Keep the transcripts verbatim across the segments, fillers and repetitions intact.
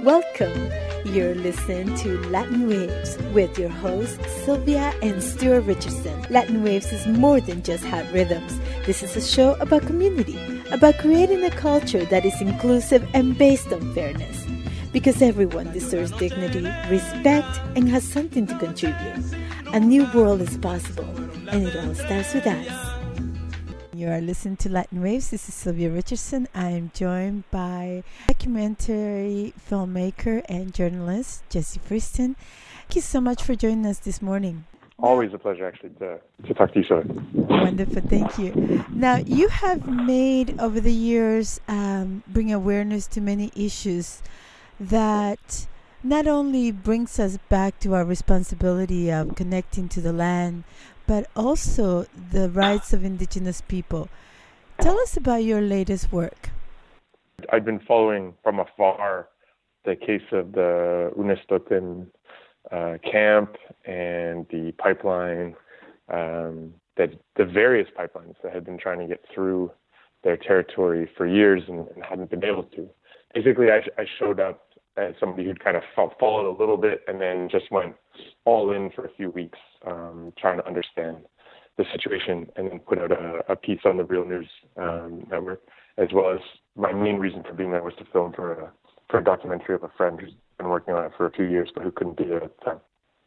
Welcome. You're listening to Latin Waves with your hosts, Sylvia and Stuart Richardson. Latin Waves is more than just hot rhythms. This is a show about community, about creating a culture that is inclusive and based on fairness. Because everyone deserves dignity, respect, and has something to contribute. A new world is possible, and it all starts with us. You are listening to Latin Waves. This is Sylvia Richardson. I am joined by documentary filmmaker and journalist Jesse Freeston. Thank you so much for joining us this morning. Always a pleasure, actually, to, to talk to you, Sylvia. Wonderful, thank you. Now, you have made over the years um, bring awareness to many issues that not only brings us back to our responsibility of connecting to the land, but also the rights of indigenous people. Tell us about your latest work. I've been following from afar the case of the Unistoten uh, camp and the pipeline, um, that the various pipelines that had been trying to get through their territory for years and, and hadn't been able to. Basically, I, I showed up as somebody who'd kind of followed a little bit and then just went all in for a few weeks, um, trying to understand the situation, and then put out a, a piece on the Real News um, Network, as well as my main reason for being there was to film for a, for a documentary of a friend who's been working on it for a few years, but who couldn't be there at the time.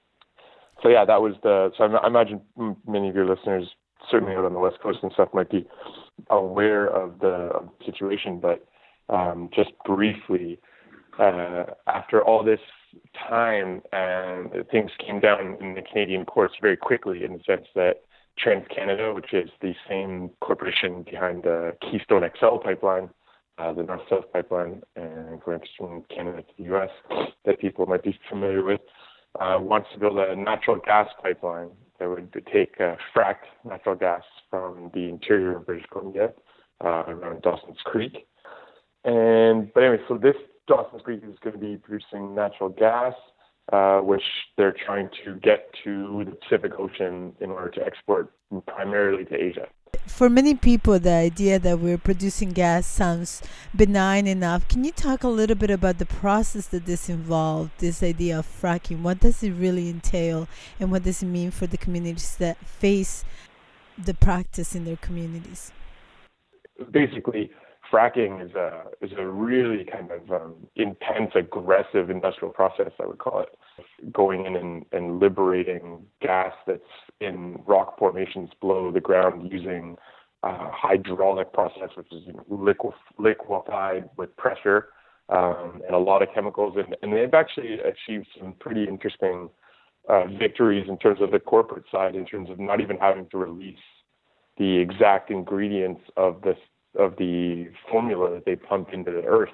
So yeah, that was the, so I, I imagine many of your listeners, certainly out on the West Coast and stuff, might be aware of the, of the situation, but um, just briefly, Uh, after all this time, and things came down in the Canadian courts very quickly, in the sense that TransCanada, which is the same corporation behind the Keystone X L pipeline, uh, the North-South pipeline, and going from Canada to the U S, that people might be familiar with, uh, wants to build a natural gas pipeline that would take uh, fracked natural gas from the interior of British Columbia, uh, around Dawson's Creek. And but anyway, so this Dawson's Creek is going to be producing natural gas, uh, which they're trying to get to the Pacific Ocean in order to export primarily to Asia. For many people, the idea that we're producing gas sounds benign enough. Can you talk a little bit about the process that this involved, this idea of fracking? What does it really entail, and what does it mean for the communities that face the practice in their communities? Basically, fracking is a is a really kind of um, intense, aggressive industrial process, I would call it, going in and, and liberating gas that's in rock formations below the ground using uh, hydraulic process, which is, you know, liquef- liquefied with pressure um, and a lot of chemicals. And, and they've actually achieved some pretty interesting uh, victories in terms of the corporate side, in terms of not even having to release the exact ingredients of this of the formula that they pump into the earth,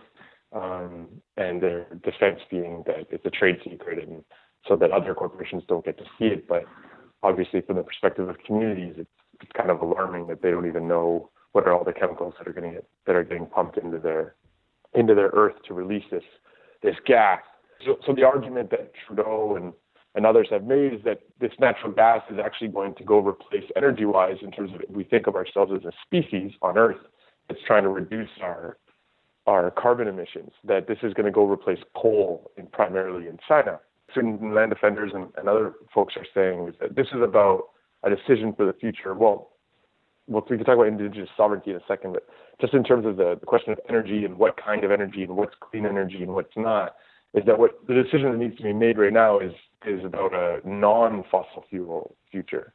um, and their defense being that it's a trade secret, and so that other corporations don't get to see it. But obviously, from the perspective of communities, it's, it's kind of alarming that they don't even know what are all the chemicals that are getting it, that are getting pumped into their into their earth to release this this gas. So, so the argument that Trudeau and and others have made is that this natural gas is actually going to go replace, energy-wise, in terms of if we think of ourselves as a species on Earth, it's trying to reduce our our carbon emissions, that this is going to go replace coal, in, primarily in China. Certain land defenders and, and other folks are saying is that this is about a decision for the future. Well, well, we can talk about indigenous sovereignty in a second, but just in terms of the, the question of energy and what kind of energy and what's clean energy and what's not, is that what the decision that needs to be made right now is is about a non-fossil fuel future.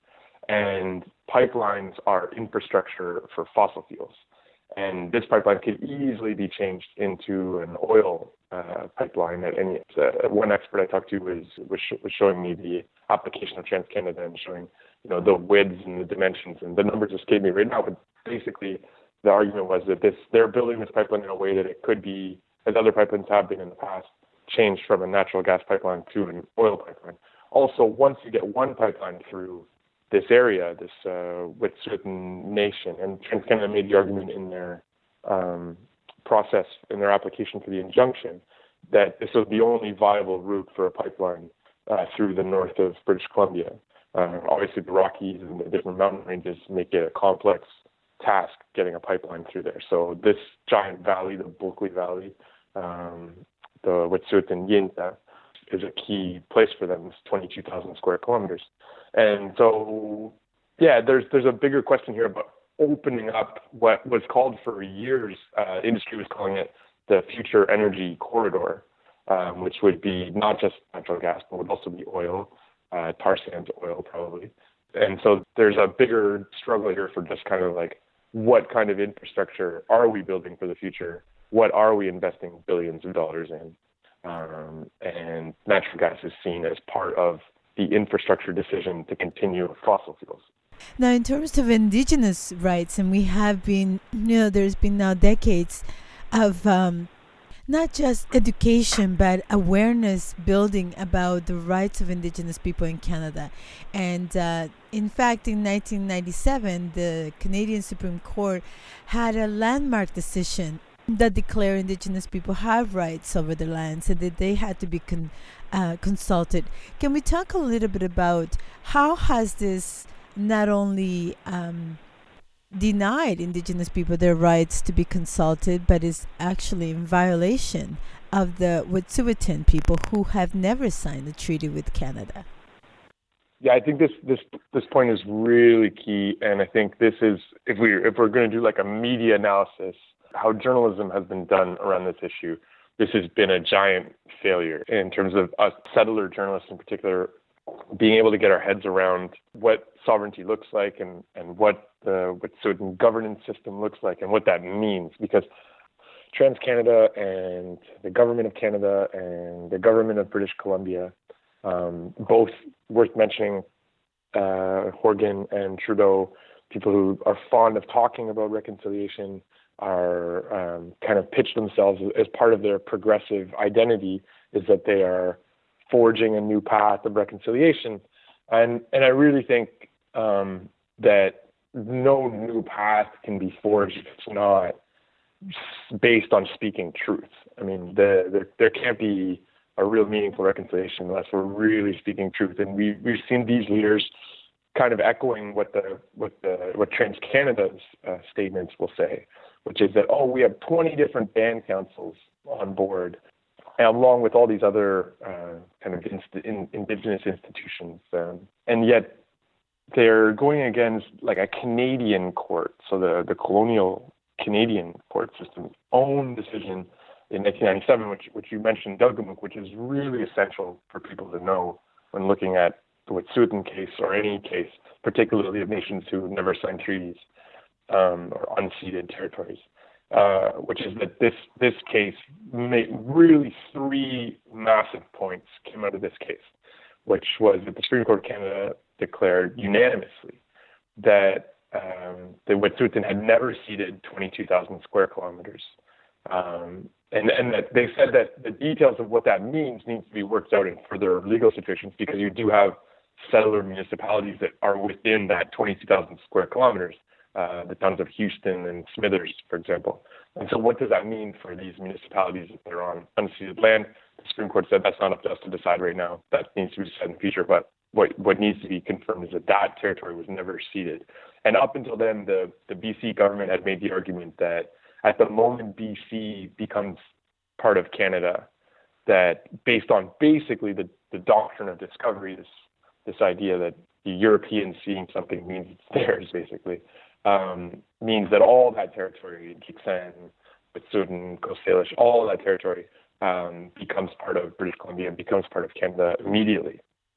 And pipelines are infrastructure for fossil fuels. And this pipeline could easily be changed into an oil uh, pipeline. At any uh, one expert I talked to was was, sh- was showing me the application of TransCanada and showing, you know, the widths and the dimensions, and the numbers escape me right now. But basically, the argument was that this they're building this pipeline in a way that it could be, as other pipelines have been in the past, changed from a natural gas pipeline to an oil pipeline. Also, once you get one pipeline through this area, this uh, with certain nation, and TransCanada made the argument in their um, process, in their application for the injunction, that this was the only viable route for a pipeline uh, through the north of British Columbia. Uh, obviously, the Rockies and the different mountain ranges make it a complex task getting a pipeline through there. So this giant valley, the Bulkley Valley, um, the Wet'suwet'en Yintha is a key place for them. It's twenty-two thousand square kilometers. And so, yeah, there's there's a bigger question here about opening up what was called for years, uh, industry was calling it the future energy corridor, um, which would be not just natural gas, but would also be oil, uh, tar sands oil probably. And so there's a bigger struggle here for just kind of like, what kind of infrastructure are we building for the future? What are we investing billions of dollars in? Um, and natural gas is seen as part of the infrastructure decision to continue with fossil fuels. Now, in terms of indigenous rights, and we have been, you know, there's been now decades of um, not just education, but awareness building about the rights of indigenous people in Canada. And uh, in fact, in nineteen ninety-seven, the Canadian Supreme Court had a landmark decision that declared indigenous people have rights over their lands and that they had to be con- uh, consulted. Can we talk a little bit about how has this not only um, denied indigenous people their rights to be consulted, but is actually in violation of the Wet'suwet'en people who have never signed a treaty with Canada? Yeah, I think this this this point is really key, and I think this is if we if we're going to do like a media analysis, how journalism has been done around this issue, this has been a giant failure in terms of us settler journalists in particular being able to get our heads around what sovereignty looks like and, and what the what certain governance system looks like and what that means. Because TransCanada and the government of Canada and the government of British Columbia, um, both worth mentioning, uh, Horgan and Trudeau, people who are fond of talking about reconciliation, are um, kind of pitch themselves as part of their progressive identity is that they are forging a new path of reconciliation. And and I really think um, that no new path can be forged if it's not based on speaking truth. I mean, the, the, there can't be a real meaningful reconciliation unless we're really speaking truth. And we, we've seen these leaders kind of echoing what the what the what TransCanada's uh, statements will say, which is that, oh, we have twenty different band councils on board, along with all these other uh, kind of inst- in, indigenous institutions. Um, and yet they're going against like a Canadian court, so the, the colonial Canadian court system's own decision in nineteen ninety-seven, which, which you mentioned, Delgamuukw, which is really essential for people to know when looking at the Wet'suwet'en case or any case, particularly of nations who never signed treaties um, or unceded territories. Uh, which is that this this case made really three massive points came out of this case, which was that the Supreme Court of Canada declared unanimously that um, the Wet'suwet'en had never ceded twenty-two thousand square kilometers, um, and and that they said that the details of what that means needs to be worked out in further legal situations because you do have settler municipalities that are within that twenty-two thousand square kilometers. Uh, the towns of Houston and Smithers, for example. And so what does that mean for these municipalities if they're on unceded land? The Supreme Court said that's not up to us to decide right now. That needs to be decided in the future. But what, what needs to be confirmed is that that territory was never ceded. And up until then, the, the B C government had made the argument that at the moment B C becomes part of Canada, that based on basically the, the doctrine of discovery, this, this idea that the Europeans seeing something means it's theirs, basically, Um, means that all that territory, Kiksand, Wet'suwet'en, Coast Salish, all that territory um, becomes part of British Columbia and becomes part of Canada immediately.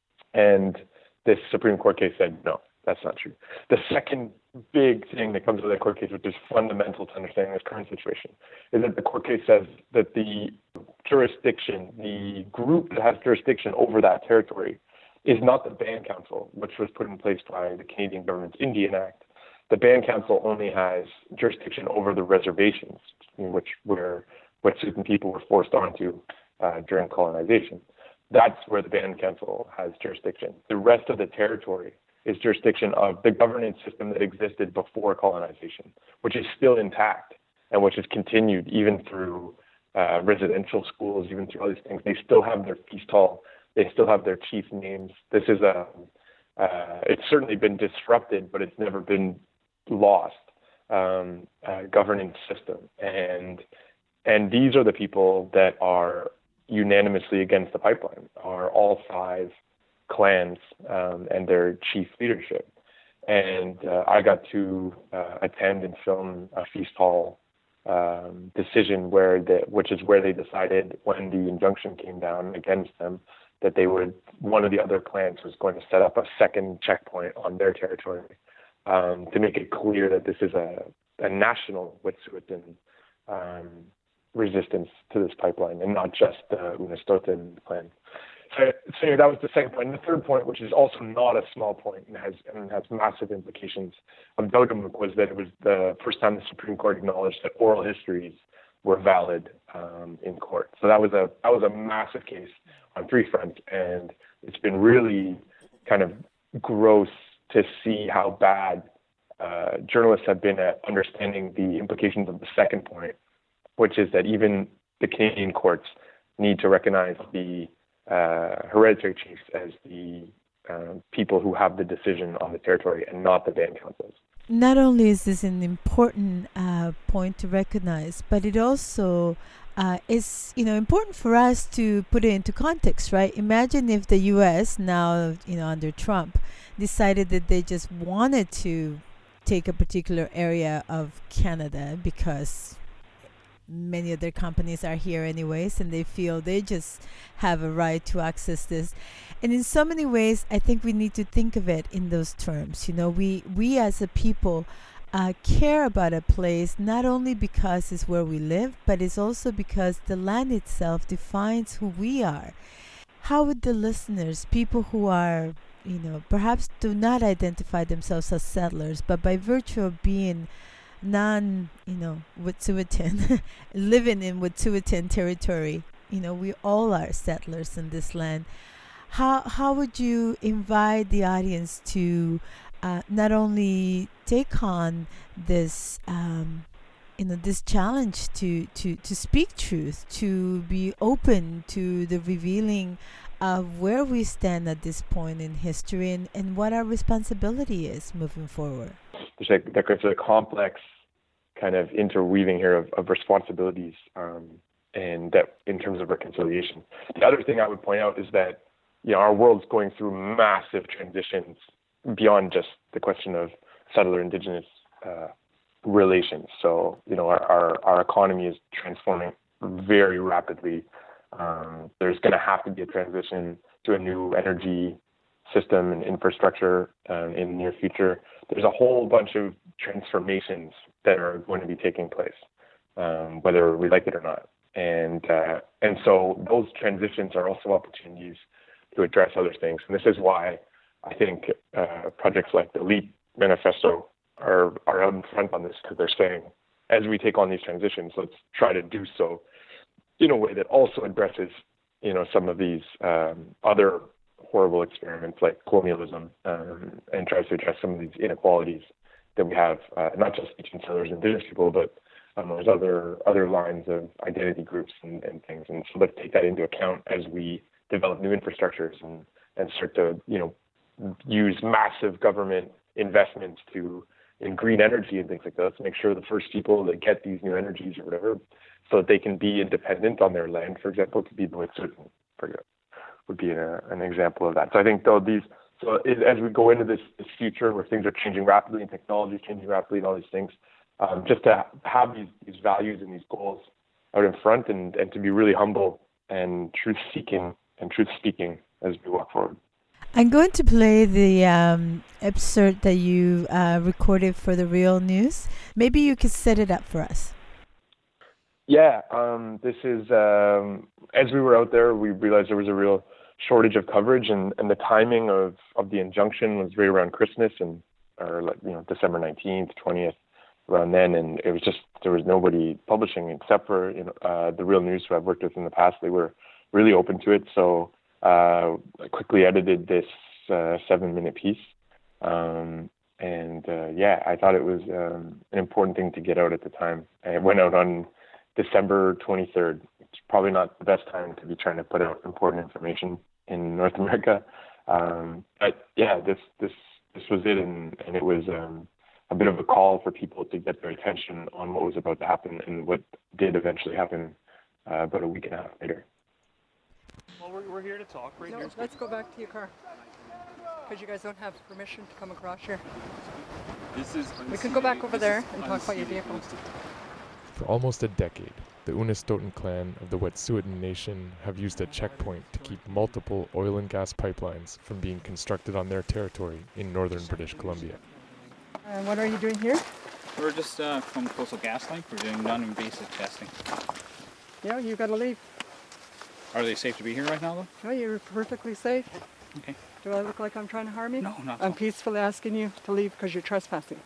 And this Supreme Court case said, no, that's not true. The second big thing that comes with that court case, which is fundamental to understanding this current situation, is that the court case says that the jurisdiction, the group that has jurisdiction over that territory is not the Band Council, which was put in place by the Canadian government's Indian Act. The Band Council only has jurisdiction over the reservations, which were Wet'suwet'en people were forced onto uh, during colonization. That's where the Band Council has jurisdiction. The rest of the territory is jurisdiction of the governance system that existed before colonization, which is still intact and which has continued even through uh, residential schools, even through all these things. They still have their feast hall. They still have their chief names. This is a, uh, it's certainly been disrupted, but it's never been lost um, uh, governance system, and and these are the people that are unanimously against the pipeline are all five clans um, and their chief leadership. And uh, I got to uh, attend and film a feast hall um, decision where the, which is where they decided when the injunction came down against them that they would, one of the other clans was going to set up a second checkpoint on their territory um, to make it clear that this is a, a national Wet'suwet'en um, resistance to this pipeline and not just the Unistoten clan. So, so that was the second point. And the third point, which is also not a small point and has and has massive implications of Dogamuk, was that it was the first time the Supreme Court acknowledged that oral histories were valid um, in court. So that was a that was a massive case on three fronts, and it's been really kind of gross to see how bad uh, journalists have been at understanding the implications of the second point, which is that even the Canadian courts need to recognize the uh, hereditary chiefs as the uh, people who have the decision on the territory and not the band councils. Not only is this an important uh, point to recognize, but it also uh, is, you know, important for us to put it into context, right? Imagine if the U S now, you know, under Trump, decided that they just wanted to take a particular area of Canada because many of their companies are here anyways, and they feel they just have a right to access this. And in so many ways, I think we need to think of it in those terms. You know, we we as a people uh, care about a place not only because it's where we live, but it's also because the land itself defines who we are. How would the listeners, people who are, you know, perhaps do not identify themselves as settlers, but by virtue of being non, you know, Wet'suwet'en, living in Wet'suwet'en territory, you know, we all are settlers in this land. How how would you invite the audience to uh, not only take on this, um, you know, this challenge to, to, to speak truth, to be open to the revealing of where we stand at this point in history and, and what our responsibility is moving forward? There's a, there's a complex kind of interweaving here of, of responsibilities um, and that in terms of reconciliation. The other thing I would point out is that, you know, our world's going through massive transitions beyond just the question of settler indigenous uh, relations. So, you know, our, our, our economy is transforming very rapidly. Um, there's going to have to be a transition to a new energy system and infrastructure uh, in the near future. There's a whole bunch of transformations that are going to be taking place, um, whether we like it or not. And uh, and so those transitions are also opportunities to address other things. And this is why I think uh, projects like the LEAP Manifesto are, are out in front on this, because they're saying, as we take on these transitions, let's try to do so in a way that also addresses, you know, some of these um, other horrible experiments like colonialism um, and tries to address some of these inequalities that we have, uh, not just between settlers and indigenous people, but um, there's other other lines of identity groups and, and things. And so let's take that into account as we develop new infrastructures and, and start to, you know, use massive government investments to in green energy and things like that. Let's make sure the first people that get these new energies or whatever, so that they can be independent on their land, for example, to be the Wet'suwet'en, for example, would be a, an example of that. So I think though these, so it, as we go into this, this future where things are changing rapidly and technology is changing rapidly and all these things, um, just to have these, these values and these goals out in front and, and to be really humble and truth-seeking and truth-speaking as we walk forward. I'm going to play the um, excerpt that you uh, recorded for the Real News. Maybe you could set it up for us. Yeah, um, this is, um, as we were out there, we realized there was a real shortage of coverage, and, and the timing of, of the injunction was right around Christmas, and or like, you know, December nineteenth, twentieth, around then, and it was just, there was nobody publishing except for, you know, uh, the Real News who I've worked with in the past. They were really open to it, so uh, I quickly edited this uh, seven-minute piece, um, and uh, yeah, I thought it was um, an important thing to get out at the time. And it went out on December twenty-third. It's probably not the best time to be trying to put out important information in North America. Um, but yeah, this this this was it, and, and it was um, a bit of a call for people to get their attention on what was about to happen and what did eventually happen uh, about a week and a half later. Well, we're, we're here to talk right no, here. let's go back to your car. Because you guys don't have permission to come across here. This is we can go back over there and talk about your vehicle. For almost a decade, the Unistoten clan of the Wet'suwet'en Nation have used a checkpoint to keep multiple oil and gas pipelines from being constructed on their territory in northern British Columbia. And what are you doing here? We're just uh, from Coastal GasLink. We're doing non-invasive testing. Yeah, you gotta leave. Are they safe to be here right now, though? No, you're perfectly safe. Okay. Do I look like I'm trying to harm you? No, not at I'm all. peacefully asking you to leave because you're trespassing.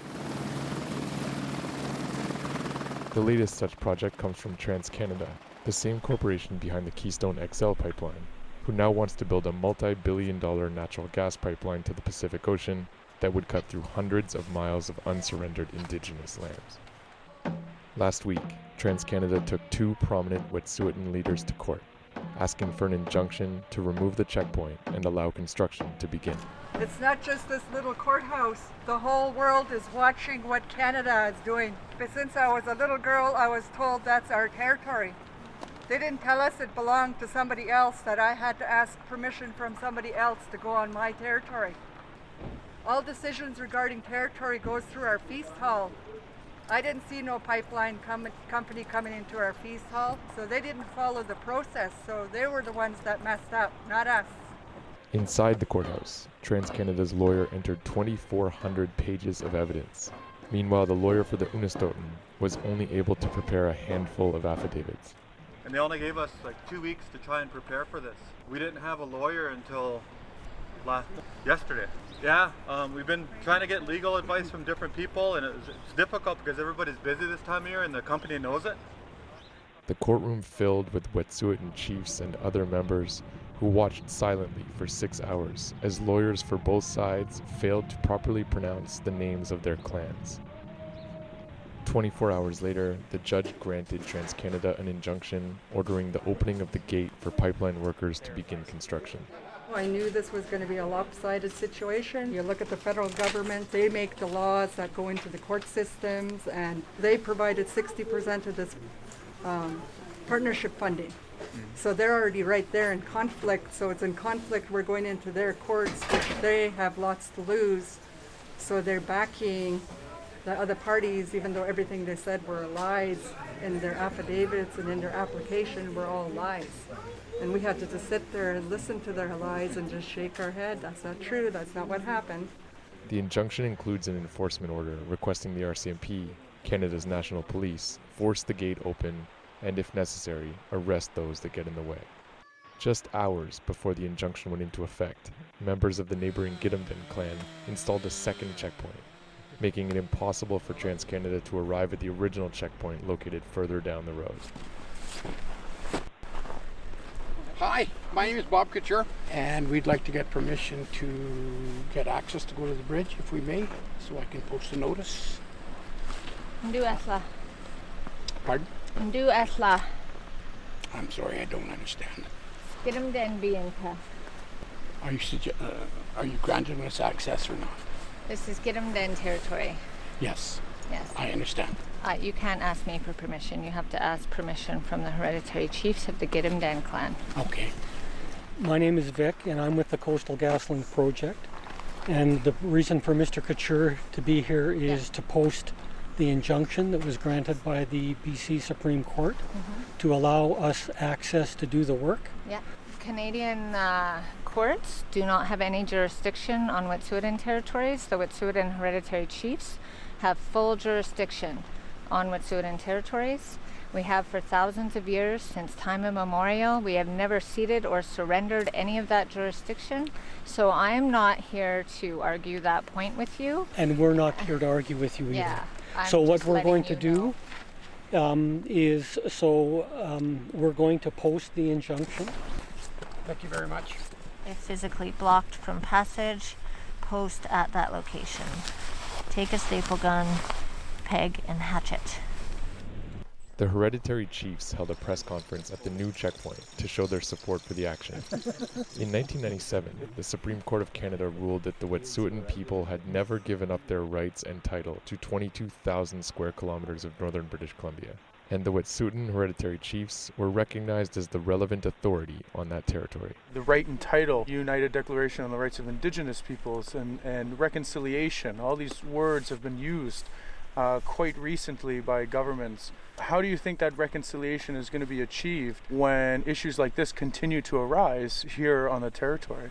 The latest such project comes from TransCanada, the same corporation behind the Keystone X L pipeline, who now wants to build a multi-billion dollar natural gas pipeline to the Pacific Ocean that would cut through hundreds of miles of unsurrendered Indigenous lands. Last week, TransCanada took two prominent Wet'suwet'en leaders to court, asking for an injunction to remove the checkpoint and allow construction to begin. It's not just this little courthouse. The whole world is watching what Canada is doing. But since I was a little girl, I was told that's our territory. They didn't tell us it belonged to somebody else, that I had to ask permission from somebody else to go on my territory. All decisions regarding territory goes through our feast hall. I didn't see no pipeline com- company coming into our feast hall, so they didn't follow the process, so they were the ones that messed up, not us. Inside the courthouse, TransCanada's lawyer entered twenty-four hundred pages of evidence. Meanwhile, the lawyer for the Unistoten was only able to prepare a handful of affidavits. And they only gave us like two weeks to try and prepare for this. We didn't have a lawyer until last yesterday. Yeah, um, we've been trying to get legal advice from different people, and it's, it's difficult because everybody's busy this time of year and the company knows it. The courtroom filled with Wet'suwet'en chiefs and other members who watched silently for six hours as lawyers for both sides failed to properly pronounce the names of their clans. twenty-four hours later, the judge granted TransCanada an injunction ordering the opening of the gate for pipeline workers to begin construction. I knew this was going to be a lopsided situation. You look at the federal government, they make the laws that go into the court systems, and they provided sixty percent of this um, partnership funding. So they're already right there in conflict. So it's in conflict. We're going into their courts, which they have lots to lose. So they're backing the other parties, even though everything they said were lies in their affidavits and in their application were all lies. And we had to just sit there and listen to their lies and just shake our head. That's not true. That's not what happened. The injunction includes an enforcement order requesting the R C M P, Canada's national police, force the gate open and, if necessary, arrest those that get in the way. Just hours before the injunction went into effect, members of the neighboring Gidimt'en clan installed a second checkpoint, making it impossible for TransCanada to arrive at the original checkpoint located further down the road. Hi, my name is Bob Couture, and we'd like to get permission to get access to go to the bridge, if we may, so I can post a notice. Ndu Esla. Pardon? Ndu Esla. I'm sorry, I don't understand. Gidimt'en Bianca. Are you sugge- uh, are you granting us access or not? This is Gidimt'en territory. Yes. Yes. I understand. Uh, you can't ask me for permission. You have to ask permission from the hereditary chiefs of the Gidimt'en clan. Okay. My name is Vic, and I'm with the Coastal GasLink project. And the reason for Mister Couture to be here is yeah. to post the injunction that was granted by the B C Supreme Court mm-hmm. to allow us access to do the work. Yeah. Canadian uh, courts do not have any jurisdiction on Wet'suwet'en territories. The Wet'suwet'en hereditary chiefs have full jurisdiction on Wet'suwet'en territories. We have for thousands of years, since time immemorial. We have never ceded or surrendered any of that jurisdiction. So I am not here to argue that point with you. And we're not here to argue with you either. Yeah. I'm so what we're going to do um, is, so um, we're going to post the injunction. Thank you very much. If physically blocked from passage, post at that location. Take a staple gun, peg, and hatchet. The hereditary chiefs held a press conference at the new checkpoint to show their support for the action. In nineteen ninety-seven, the Supreme Court of Canada ruled that the Wet'suwet'en people had never given up their rights and title to twenty-two thousand square kilometers of northern British Columbia, and the Wet'suwet'en hereditary chiefs were recognized as the relevant authority on that territory. The right and title, United Declaration on the Rights of Indigenous Peoples, and, and reconciliation, all these words have been used uh, quite recently by governments. How do you think that reconciliation is going to be achieved when issues like this continue to arise here on the territory?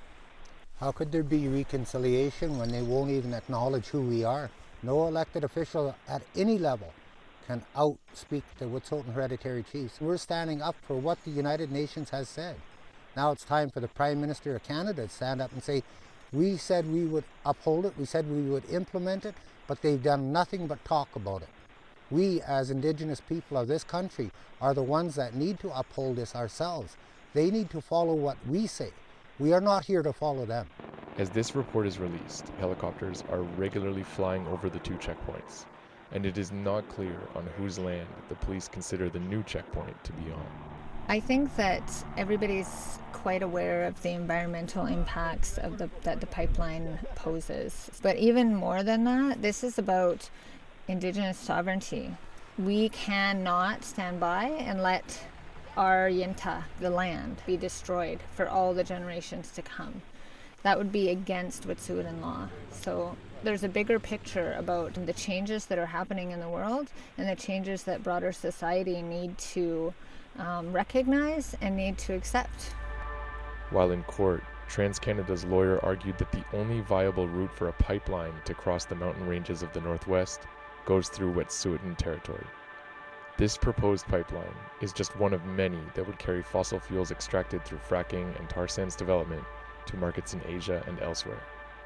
How could there be reconciliation when they won't even acknowledge who we are? No elected official at any level can outspeak the Wet'suwet'en hereditary chiefs. We're standing up for what the United Nations has said. Now it's time for the Prime Minister of Canada to stand up and say, we said we would uphold it, we said we would implement it, but they've done nothing but talk about it. We, as Indigenous people of this country, are the ones that need to uphold this ourselves. They need to follow what we say. We are not here to follow them. As this report is released, helicopters are regularly flying over the two checkpoints, and it is not clear on whose land the police consider the new checkpoint to be on. I think that everybody's quite aware of the environmental impacts of the, that the pipeline poses. But even more than that, this is about Indigenous sovereignty. We cannot stand by and let our Yinta, the land, be destroyed for all the generations to come. That would be against Wet'suwet'en law. So there's a bigger picture about the changes that are happening in the world and the changes that broader society need to um, recognize and need to accept. While in court, TransCanada's lawyer argued that the only viable route for a pipeline to cross the mountain ranges of the Northwest goes through Wet'suwet'en territory. This proposed pipeline is just one of many that would carry fossil fuels extracted through fracking and tar sands development to markets in Asia and elsewhere.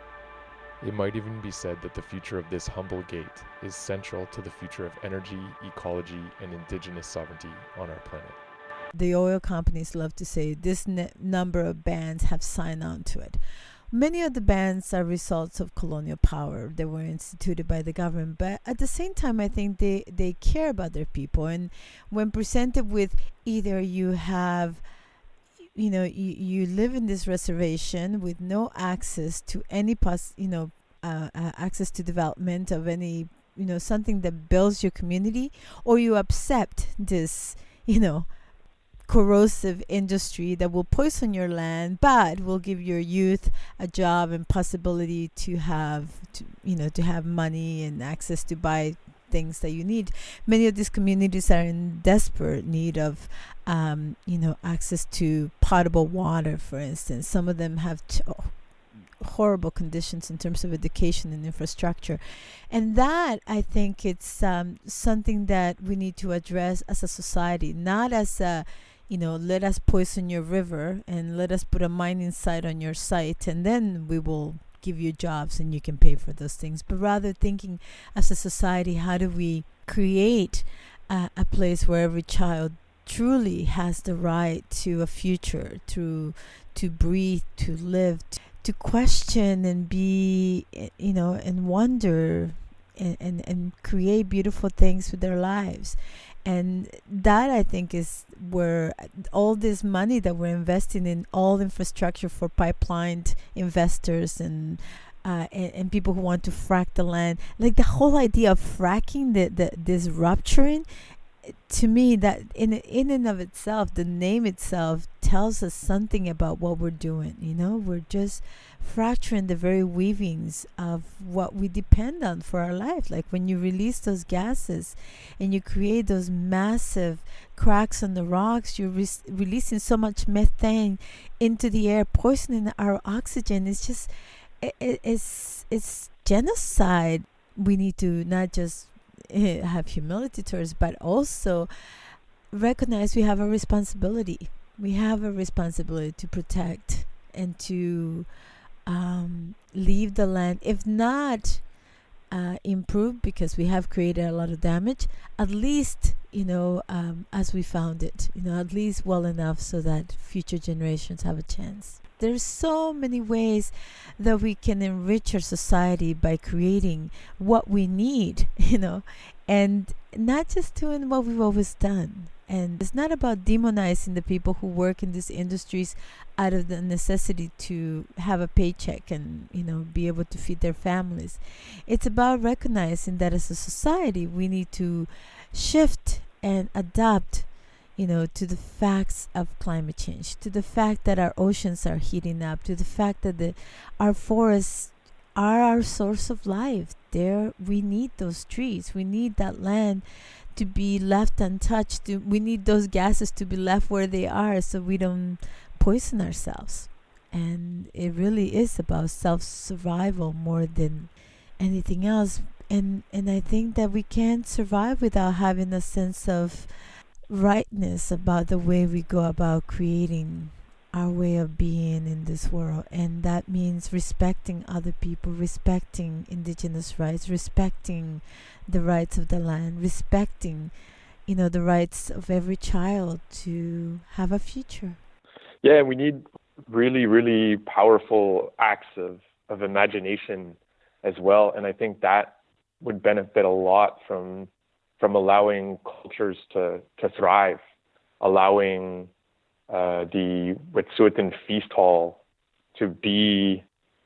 It might even be said that the future of this humble gate is central to the future of energy, ecology, and Indigenous sovereignty on our planet. The oil companies love to say this n- number of bans have signed on to it. Many of the bans are results of colonial power that were instituted by the government, but at the same time, I think they, they care about their people. And when presented with either you have you know, you, you live in this reservation with no access to any pos, you know, uh, uh, access to development of any, you know, something that builds your community, or you accept this, you know, corrosive industry that will poison your land, but will give your youth a job and possibility to have, to, you know, to have money and access to buy things that you need. Many of these communities are in desperate need of, um, you know, access to potable water, for instance. Some of them have t- oh, horrible conditions in terms of education and infrastructure. And that, I think, it's um, something that we need to address as a society, not as a, you know, let us poison your river and let us put a mining site on your site and then we will give you jobs and you can pay for those things, but rather thinking as a society, how do we create uh, a place where every child truly has the right to a future, to to breathe, to live, to, to question and be, you know, and wonder and, and, and create beautiful things with their lives. And that, I think, is where all this money that we're investing in all infrastructure for pipeline investors and, uh, and and people who want to frack the land, like the whole idea of fracking, the, the this rupturing, to me, that in in and of itself, the name itself tells us something about what we're doing. You know, we're just fracturing the very weavings of what we depend on for our life. Like when you release those gases and you create those massive cracks on the rocks, you're re- releasing so much methane into the air, poisoning our oxygen. It's just, it, it, it's it's genocide. We need to not just uh, have humility towards, but also recognize we have a responsibility. We have a responsibility to protect and to Um, leave the land, if not uh, improve, because we have created a lot of damage, at least, you know, um, as we found it, you know, at least well enough so that future generations have a chance. There's so many ways that we can enrich our society by creating what we need, you know, and not just doing what we've always done. And it's not about demonizing the people who work in these industries out of the necessity to have a paycheck and, you know, be able to feed their families. It's about recognizing that as a society, we need to shift and adapt, you know, to the facts of climate change, to the fact that our oceans are heating up, to the fact that the our forests are our source of life. There, we need those trees. We need that land to be left untouched. To, we need those gases to be left where they are, so we don't poison ourselves. And it really is about self-survival more than anything else. And and I think that we can't survive without having a sense of rightness about the way we go about creating our way of being in this world. And that means respecting other people, respecting indigenous rights, respecting the rights of the land, respecting, you know, the rights of every child to have a future. Yeah, we need really, really powerful acts of, of imagination as well. And I think that would benefit a lot from from allowing cultures to, to thrive, allowing uh, the Wet'suwet'en Feast Hall to be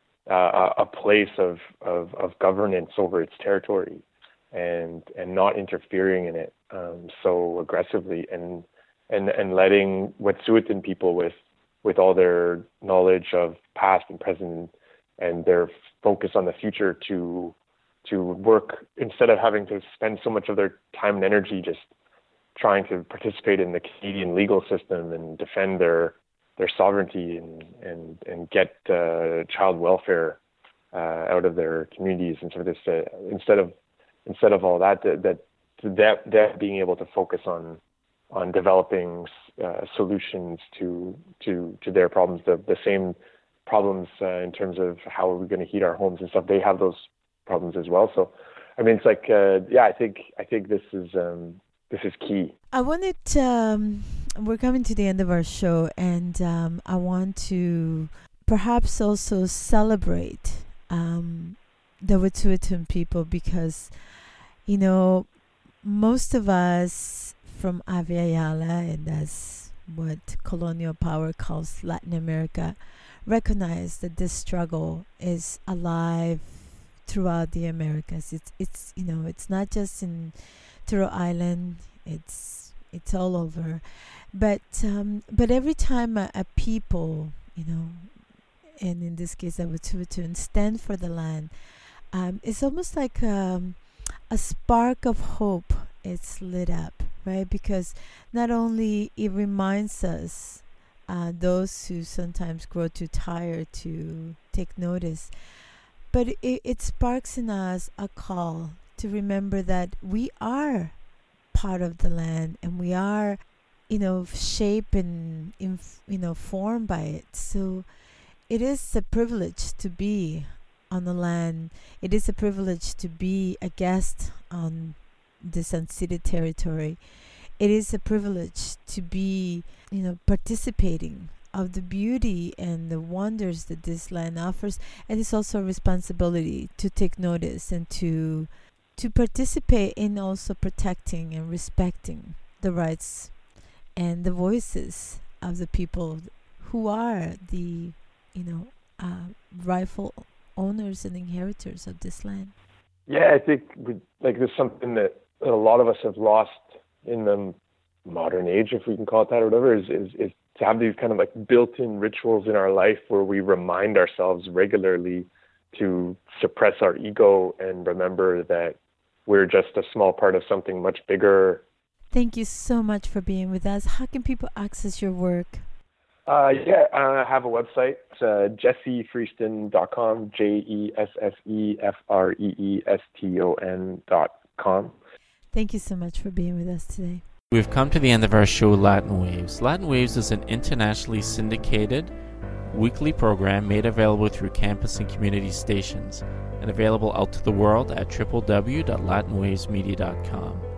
uh, a place of, of, of governance over its territory and and not interfering in it um, so aggressively, and and and letting Wet'suwet'en people with with all their knowledge of past and present and their focus on the future to to work, instead of having to spend so much of their time and energy just trying to participate in the Canadian legal system and defend their their sovereignty and and, and get uh, child welfare uh, out of their communities, and sort of this uh, instead of instead of all that that that that, that being able to focus on on developing uh, solutions to to to their problems, the the same problems uh, in terms of how are we going to heat our homes and stuff. They have those problems as well. So, I mean, it's like, uh, yeah, I think I think this is um, this is key. I wanted. Um, we're coming to the end of our show, and um, I want to perhaps also celebrate um, the Wet'suwet'en people, because, you know, most of us from Aviala, and that's what colonial power calls Latin America, recognize that this struggle is alive throughout the Americas. It's it's you know it's not just in Turtle Island. It's it's all over. But um, but every time a, a people, you know, and in this case, I would to stand for the land, um, it's almost like um, a spark of hope. It's lit up, right? Because not only it reminds us, uh, those who sometimes grow too tired to take notice, but it, it sparks in us a call to remember that we are part of the land, and we are, you know, shaped and, inf- you know, formed by it. So it is a privilege to be on the land. It is a privilege to be a guest on this unceded territory. It is a privilege to be, you know, participating of the beauty and the wonders that this land offers. And it's also a responsibility to take notice and to to participate in also protecting and respecting the rights and the voices of the people who are the, you know, uh, rightful owners and inheritors of this land. Yeah, I think we, like there's something that a lot of us have lost in the modern age, if we can call it that or whatever, is, is, is to have these kind of like built-in rituals in our life where we remind ourselves regularly to suppress our ego and remember that we're just a small part of something much bigger. Thank you so much for being with us. How can people access your work? Uh, yeah, I have a website. It's uh, jesse freeston dot com, J E S S E F R E E S T O N dot com. Thank you so much for being with us today. We've come to the end of our show, Latin Waves. Latin Waves is an internationally syndicated weekly program made available through campus and community stations and available out to the world at w w w dot latin waves media dot com.